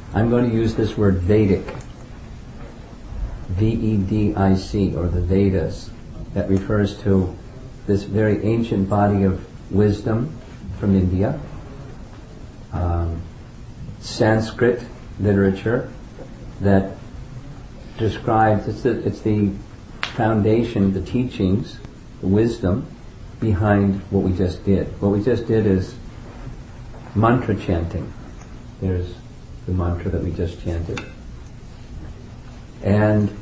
I'm going to use this word Vedic, Vedic, or the Vedas, that refers to this very ancient body of wisdom from India, Sanskrit literature that describes, it's the foundation, the teachings, the wisdom behind what we just did. What we just did is mantra chanting. There's the mantra that we just chanted. And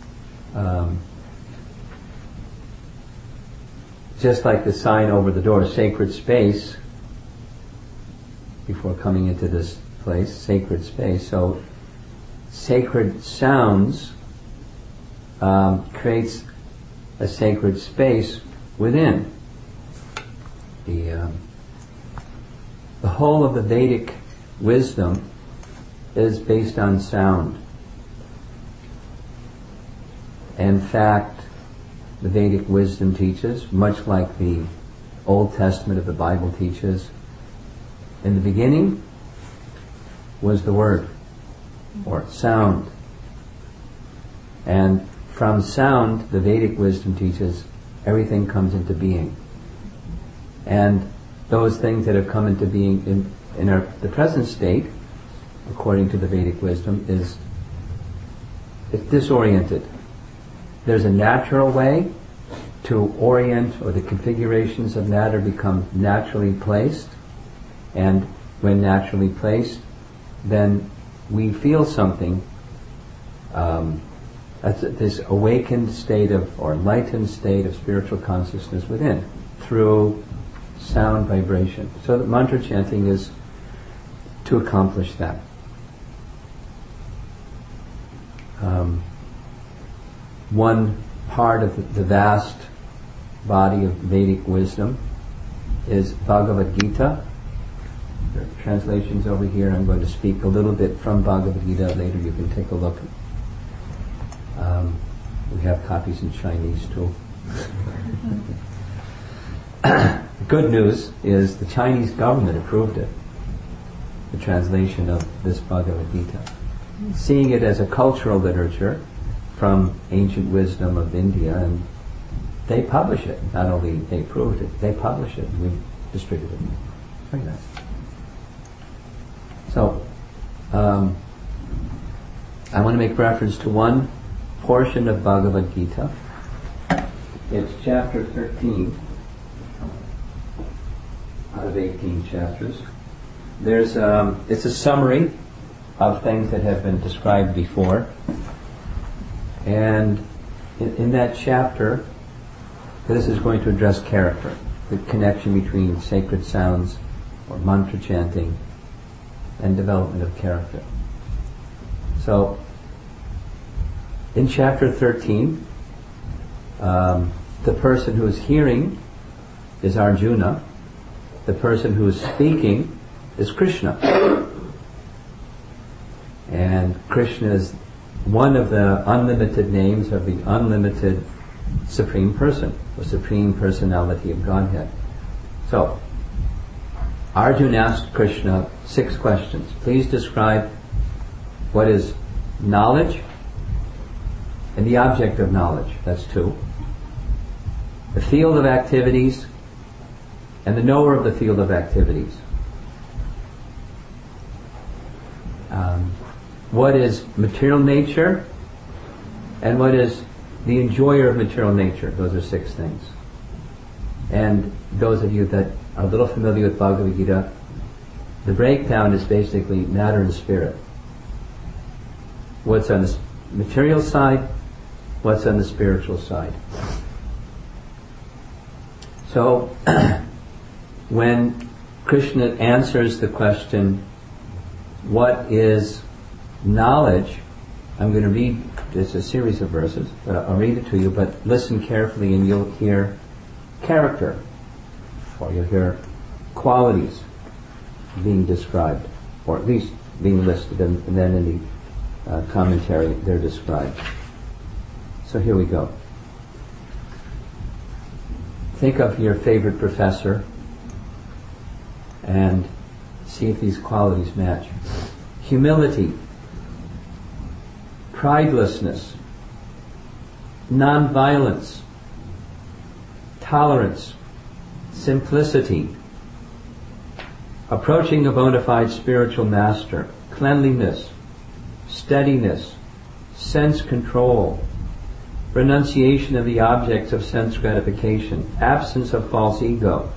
just like the sign over the door, sacred space, before coming into this place, sacred space. So sacred sounds creates a sacred space within. The whole of the Vedic wisdom is based on sound. In fact, the Vedic wisdom teaches, much like the Old Testament of the Bible teaches, in the beginning was the Word, or sound. And from sound, the Vedic wisdom teaches, everything comes into being. And those things that have come into being in the present state, according to the Vedic wisdom, it's disoriented. There's a natural way to orient, or the configurations of matter become naturally placed, and when naturally placed, then we feel something, this awakened state or enlightened state of spiritual consciousness within, through sound vibration. So that mantra chanting is to accomplish that. One part of the vast body of Vedic wisdom is Bhagavad Gita. There are translations over here. I'm going to speak a little bit from Bhagavad Gita. Later you can take a look. We have copies in Chinese too. Good news is the Chinese government approved it, the translation of this Bhagavad Gita. Seeing it as a cultural literature from ancient wisdom of India, and they publish it. Not only they approved it, they publish it, and we distribute it. Very nice. So, I want to make reference to one portion of Bhagavad Gita. It's chapter 13 out of 18 chapters. It's a summary of things that have been described before. And in that chapter, this is going to address character, the connection between sacred sounds or mantra chanting and development of character. So, in chapter 13, the person who is hearing is Arjuna. The person who is speaking is Krishna. And Krishna is one of the unlimited names of the unlimited Supreme Person, the Supreme Personality of Godhead. So, Arjuna asked Krishna 6 questions. Please describe what is knowledge and the object of knowledge. That's 2. The field of activities and the knower of the field of activities. What is material nature and what is the enjoyer of material nature. Those are 6 things. And those of you that are a little familiar with Bhagavad Gita, the breakdown is basically matter and spirit. What's on the material side, what's on the spiritual side. So, when Krishna answers the question, what is knowledge? I'm going to read, it's a series of verses, but I'll read it to you, but listen carefully and you'll hear character, or you'll hear qualities being described, or at least being listed, and then in the commentary they're described. So here we go. Think of your favorite professor and see if these qualities match. humility, pridelessness, non-violence, tolerance, simplicity, approaching a bona fide spiritual master, cleanliness, steadiness, sense control, renunciation of the objects of sense gratification, absence of false ego,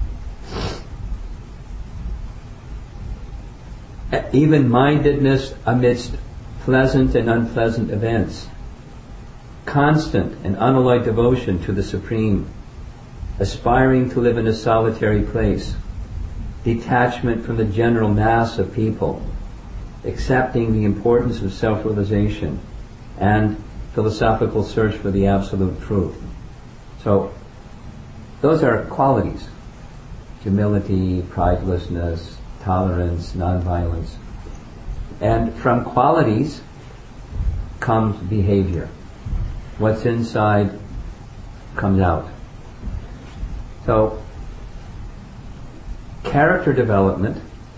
even-mindedness amidst pleasant and unpleasant events, constant and unalloyed devotion to the Supreme, aspiring to live in a solitary place, detachment from the general mass of people, accepting the importance of self-realization, and philosophical search for the absolute truth. So, those are qualities. Humility, pridelessness, tolerance, nonviolence. And from qualities comes behavior. What's inside comes out. So, character development,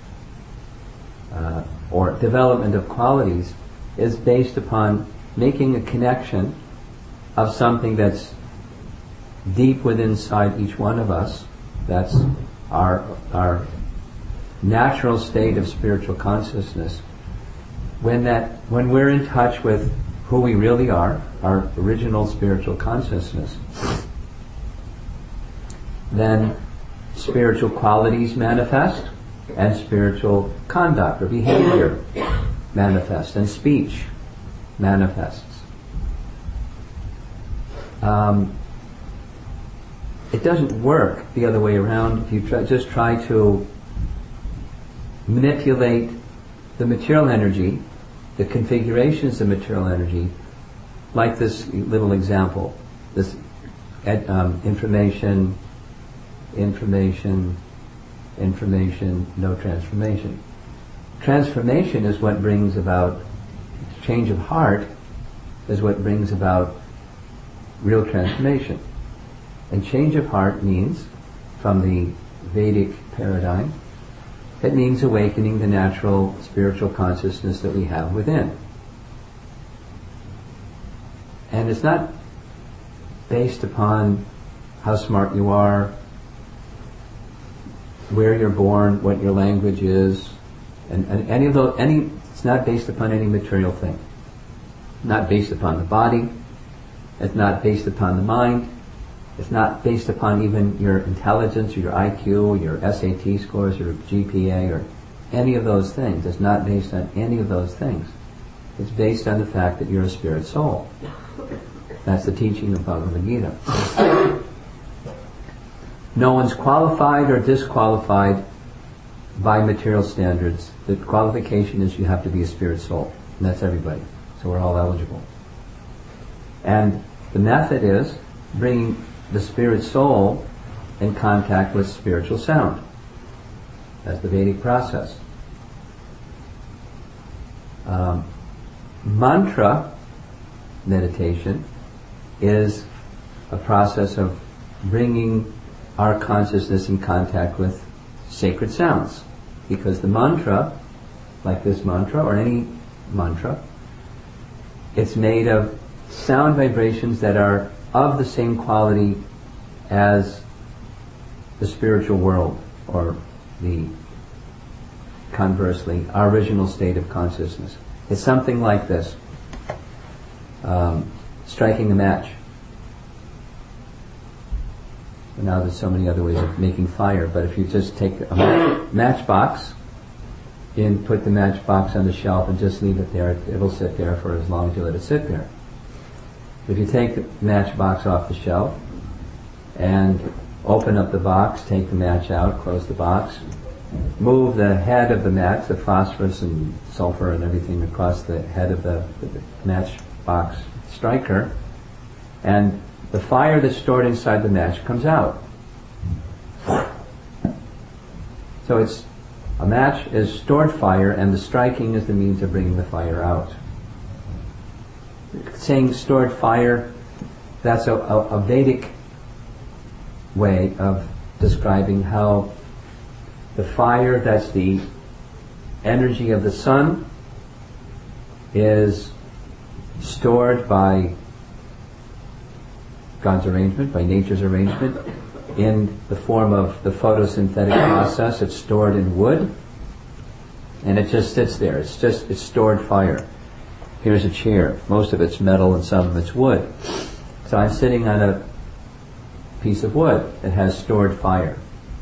or development of qualities, is based upon making a connection of something that's deep within inside each one of us. That's our natural state of spiritual consciousness. When we're in touch with who we really are, our original spiritual consciousness, then spiritual qualities manifest, and spiritual conduct or behavior manifests, and speech manifests. It doesn't work the other way around if you just try to manipulate the material energy, the configurations of material energy, like this little example, this information, no transformation. Transformation is what brings about, change of heart is what brings about real transformation. And change of heart means, from the Vedic paradigm, it means awakening the natural spiritual consciousness that we have within. And it's not based upon how smart you are, where you're born, what your language is, and it's not based upon any material thing. Not based upon the body, it's not based upon the mind, it's not based upon even your intelligence or your IQ, your SAT scores, your GPA, or any of those things. It's not based on any of those things. It's based on the fact that you're a spirit soul. That's the teaching of Bhagavad Gita. No one's qualified or disqualified by material standards. The qualification is you have to be a spirit soul. And that's everybody. So we're all eligible. And the method is bringing the spirit soul in contact with spiritual sound. That's the Vedic process. Mantra meditation is a process of bringing our consciousness in contact with sacred sounds. Because the mantra, like this mantra or any mantra, it's made of sound vibrations that are of the same quality as the spiritual world, or conversely, our original state of consciousness. It's something like this. Striking a match. Now there's so many other ways of making fire, but if you just take a matchbox and put the matchbox on the shelf and just leave it there, it'll sit there for as long as you let it sit there. If you take the matchbox off the shelf and open up the box, take the match out, close the box, move the head of the match, the phosphorus and sulfur and everything across the head of the matchbox striker, and the fire that's stored inside the match comes out. So a match is stored fire, and the striking is the means of bringing the fire out. Saying stored fire, that's a Vedic way of describing how the fire that's the energy of the sun is stored by God's arrangement, by nature's arrangement, in the form of the photosynthetic process. It's stored in wood, and it just sits there. It's stored fire. Here's a chair. Most of it's metal and some of it's wood. So I'm sitting on a piece of wood that has stored fire.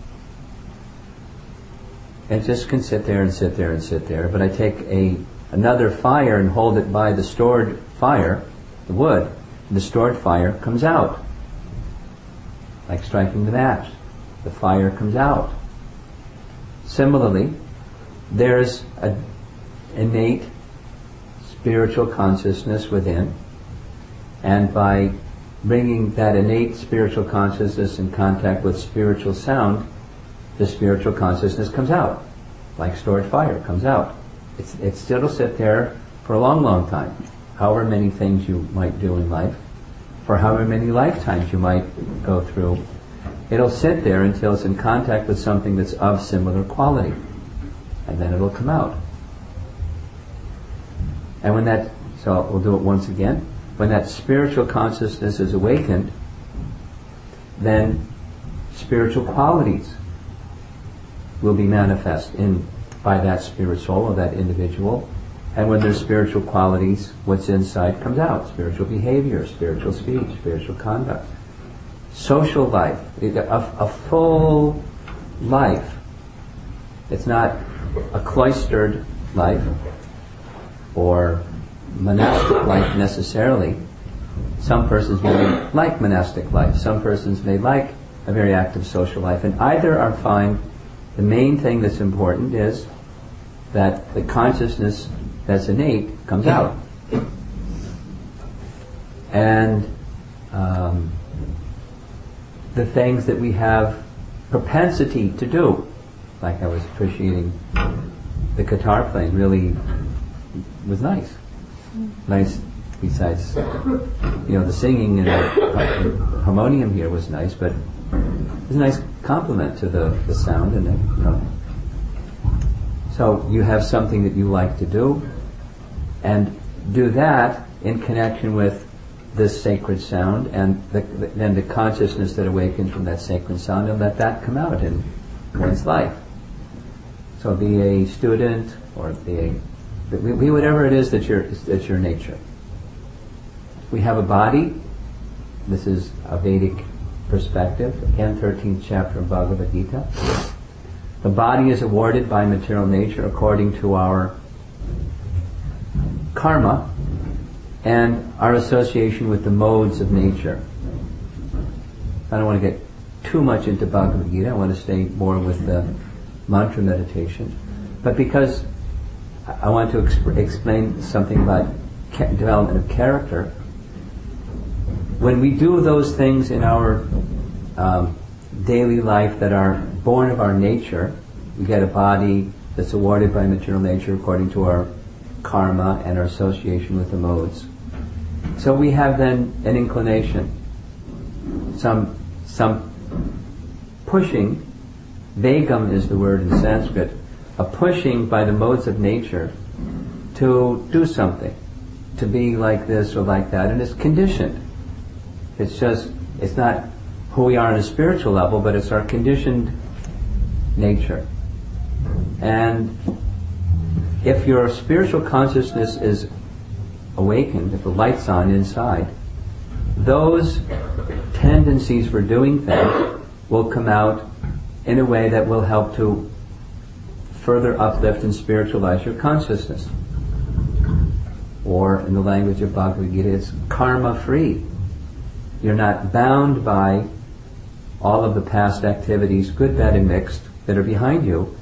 It just can sit there and sit there and sit there. But I take another fire and hold it by the stored fire, the wood, and the stored fire comes out. Like striking the match. The fire comes out. Similarly, there's an innate spiritual consciousness within, and by bringing that innate spiritual consciousness in contact with spiritual sound, the spiritual consciousness comes out. Like stored fire comes out. It still will sit there for a long, long time. However many things you might do in life, for however many lifetimes you might go through, it'll sit there until it's in contact with something that's of similar quality. And then it'll come out. And so we'll do it once again. When that spiritual consciousness is awakened, then spiritual qualities will be manifest by that spirit soul or that individual. And when there's spiritual qualities, what's inside comes out. Spiritual behavior, spiritual speech, spiritual conduct. Social life, a full life. It's not a cloistered life or monastic life necessarily. Some persons may like monastic life. Some persons may like a very active social life. And either are fine. The main thing that's important is that the consciousness that's innate comes out. And the things that we have propensity to do, like I was appreciating the guitar playing, really was nice. Nice, besides, the singing and the harmonium here was nice, but it was a nice compliment to the sound. And so you have something that you like to do, and do that in connection with this sacred sound, and then the consciousness that awakens from that sacred sound, and let that come out in one's life. So be a student, or be whatever it is that's your nature. We have a body. This is a Vedic perspective. Again, 13th chapter of Bhagavad Gita. The body is awarded by material nature according to our karma and our association with the modes of nature. I don't want to get too much into Bhagavad Gita. I want to stay more with the mantra meditation. But because I want to explain something about development of character, when we do those things in our daily life that are born of our nature, we get a body that's awarded by material nature according to our karma and our association with the modes. So we have then an inclination, some pushing, vegam is the word in Sanskrit, a pushing by the modes of nature to do something, to be like this or like that, and it's conditioned. It's not who we are on a spiritual level, but it's our conditioned nature. And if your spiritual consciousness is awakened, if the light's on inside, those tendencies for doing things will come out in a way that will help to further uplift and spiritualize your consciousness. Or, in the language of Bhagavad Gita, it's karma-free. You're not bound by all of the past activities, good, bad, and mixed, that are behind you.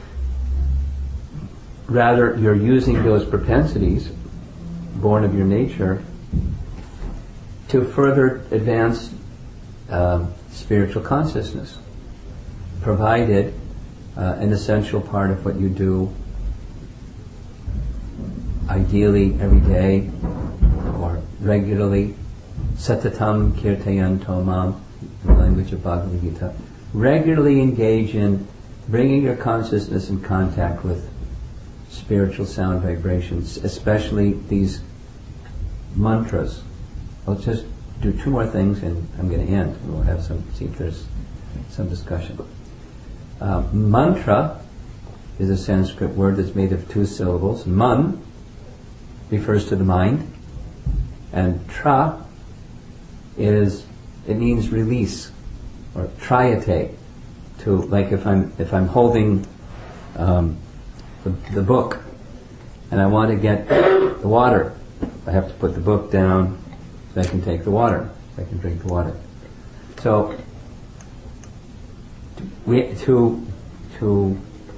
Rather, you're using those propensities, born of your nature, to further advance spiritual consciousness, provided an essential part of what you do, ideally every day or regularly, satatam kirtayanto mam, in the language of Bhagavad Gita, regularly engage in bringing your consciousness in contact with spiritual sound vibrations, especially these mantras. I'll just do two more things and I'm going to end. We'll have see if there's some discussion. Mantra is a Sanskrit word that's made of two syllables. Man refers to the mind, and tra it means release, or triate. To, like, if I'm holding the book and I want to get the water, I have to put the book down so I can take the water, so I can drink the water. So to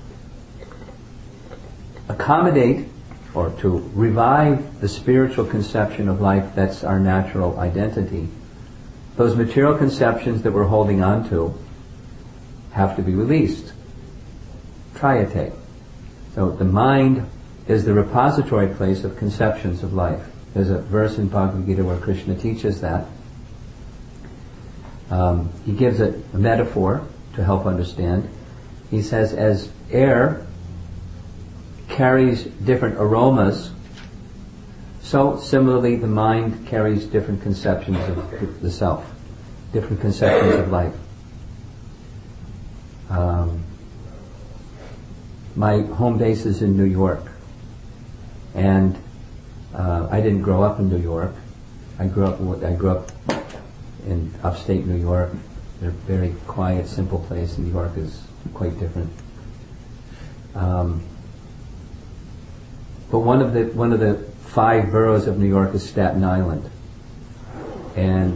accommodate or to revive the spiritual conception of life that's our natural identity, those material conceptions that we're holding on to have to be released. Triate. So the mind is the repository place of conceptions of life. There's a verse in Bhagavad Gita where Krishna teaches that. He gives a metaphor to help understand. He says, as air carries different aromas, so similarly the mind carries different conceptions of the self, different conceptions of life. My home base is in New York, and I didn't grow up in New York. I grew up in upstate New York. They're a very quiet, simple place. New York is quite different. But one of the 5 boroughs of New York is Staten Island, and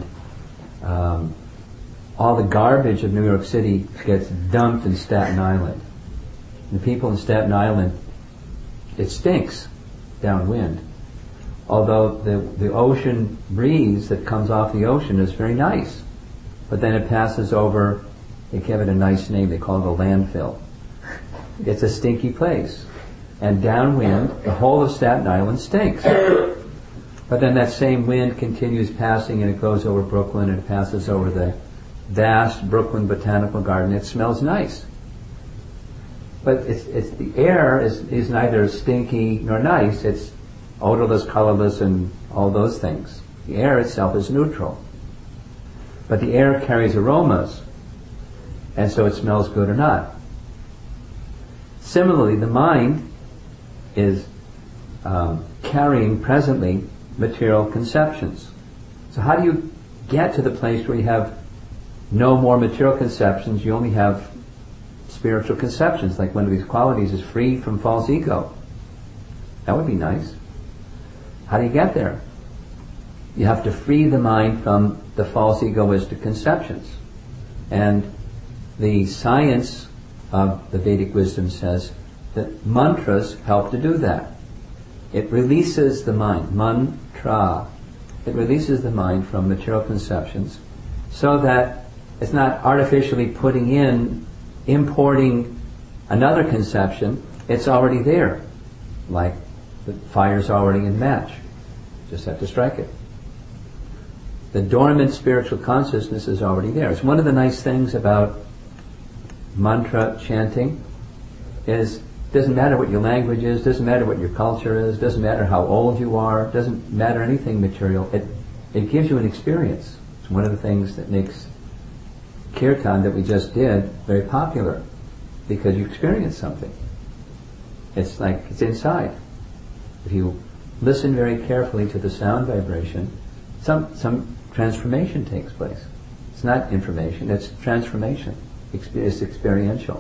all the garbage of New York City gets dumped in Staten Island. The people in Staten Island, it stinks downwind. Although the ocean breeze that comes off the ocean is very nice, but then it passes over. They give it a nice name. They call it a landfill. It's a stinky place. And downwind, the whole of Staten Island stinks. But then that same wind continues passing, and it goes over Brooklyn, and it passes over the vast Brooklyn Botanical Garden. It smells nice. But it's the air is neither stinky nor nice. It's odorless, colorless, and all those things. The air itself is neutral. But the air carries aromas, and so it smells good or not. Similarly, the mind is carrying presently material conceptions. So how do you get to the place where you have no more material conceptions, you only have spiritual conceptions? Like one of these qualities is free from false ego. That would be nice. How do you get there? You have to free the mind from the false egoistic conceptions. And the science of the Vedic wisdom says that mantras help to do that. It releases the mind, mantra. It releases the mind from material conceptions so that it's not artificially importing another conception. It's already there. Like the fire's already in match. Just have to strike it. The dormant spiritual consciousness is already there. It's one of the nice things about mantra chanting is doesn't matter what your language is, doesn't matter what your culture is, doesn't matter how old you are, doesn't matter anything material. It gives you an experience. It's one of the things that makes kirtan that we just did very popular, because you experience something. It's like it's inside. If you listen very carefully to the sound vibration, some transformation takes place. It's not information, it's transformation. It's experiential.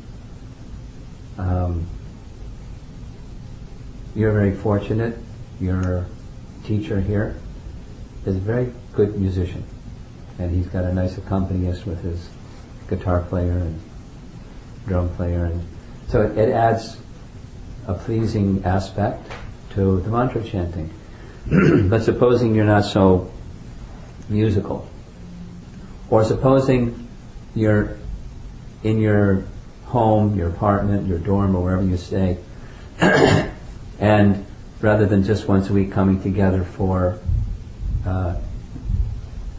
You're very fortunate. Your teacher here is a very good musician, and he's got a nice accompanist with his guitar player and drum player, and so it adds a pleasing aspect to the mantra chanting. But supposing you're not so musical, or supposing you're in your home, your apartment, your dorm, or wherever you stay, and rather than just once a week coming together for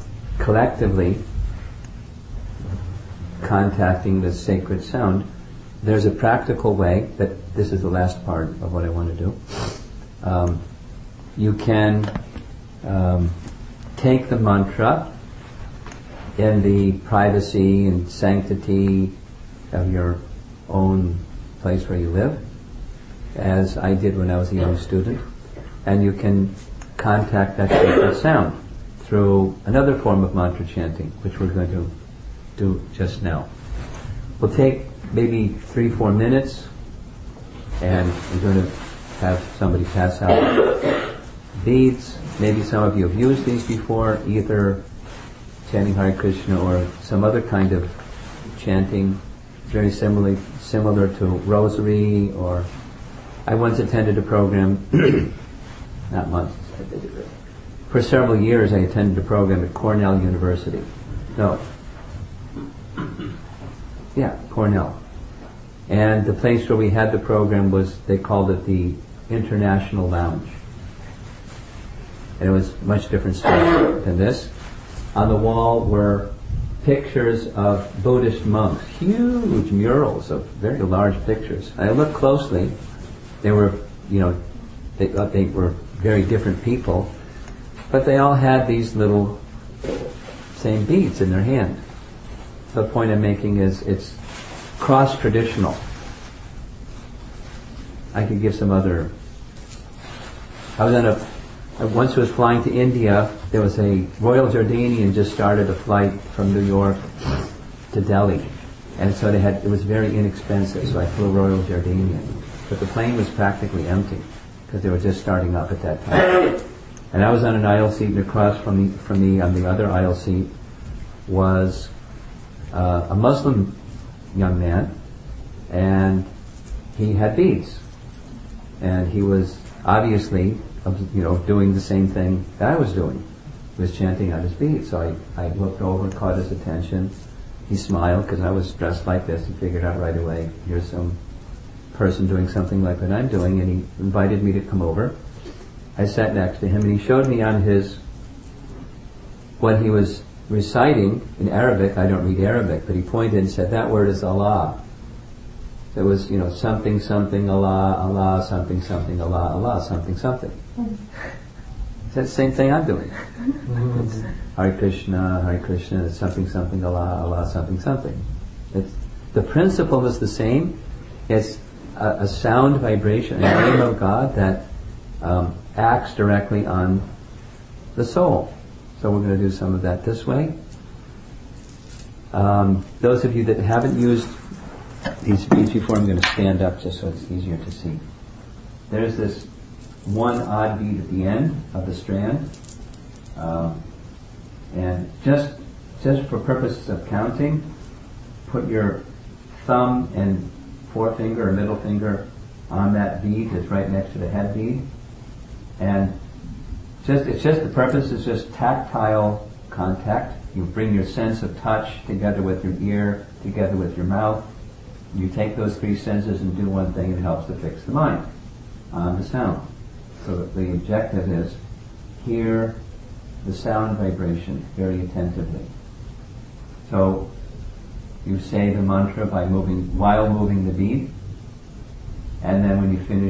collectively contacting the sacred sound, there's a practical way, that this is the last part of what I want to do. You can take the mantra in the privacy and sanctity of your own place where you live, as I did when I was a young student, and you can contact that sacred sound through another form of mantra chanting, which we're going to do just now. We'll take maybe 3-4 minutes, and we're going to have somebody pass out beads. Maybe some of you have used these before, either chanting Hare Krishna or some other kind of chanting, very similar to rosary. Or I once attended a program, not once, for several years I attended a program at Cornell University. Cornell. And the place where we had the program was, they called it the International Lounge. And it was much different stuff than this. On the wall were pictures of Buddhist monks, huge murals of very large pictures. I looked closely. They were, they were very different people, but they all had these little same beads in their hand. The point I'm making is it's cross-traditional. I could give some other. I once was flying to India. There was a Royal Jordanian just started a flight from New York to Delhi, and so it was very inexpensive. So I flew Royal Jordanian, but the plane was practically empty because they were just starting up at that time. And I was on an aisle seat, and across from me on the other aisle seat was a Muslim young man, and he had beads, and he was obviously doing the same thing that I was doing. He was chanting on his beads. So I looked over and caught his attention. He smiled because I was dressed like this. He figured out right away, here's some person doing something like what I'm doing, and he invited me to come over. I sat next to him, and he showed me on what he was reciting in Arabic. I don't read Arabic, but he pointed and said, that word is Allah. It was, something, something, Allah, Allah, something, something, Allah, Allah, something, something. It's the same thing I'm doing. It's Hare Krishna, it's something, something, Allah, Allah, something, something. The principle is the same. It's a sound vibration, a name of God that acts directly on the soul. So we're going to do some of that this way. Those of you that haven't used these beads before, I'm going to stand up just so it's easier to see. There's this one odd bead at the end of the strand, and just for purposes of counting, put your thumb and forefinger or middle finger on that bead that's right next to the head bead, and the purpose is just tactile contact. You bring your sense of touch together with your ear, together with your mouth. You take those 3 senses and do one thing, and it helps to fix the mind on the sound. So the objective is hear the sound vibration very attentively. So you say the mantra while moving the bead, and then when you finish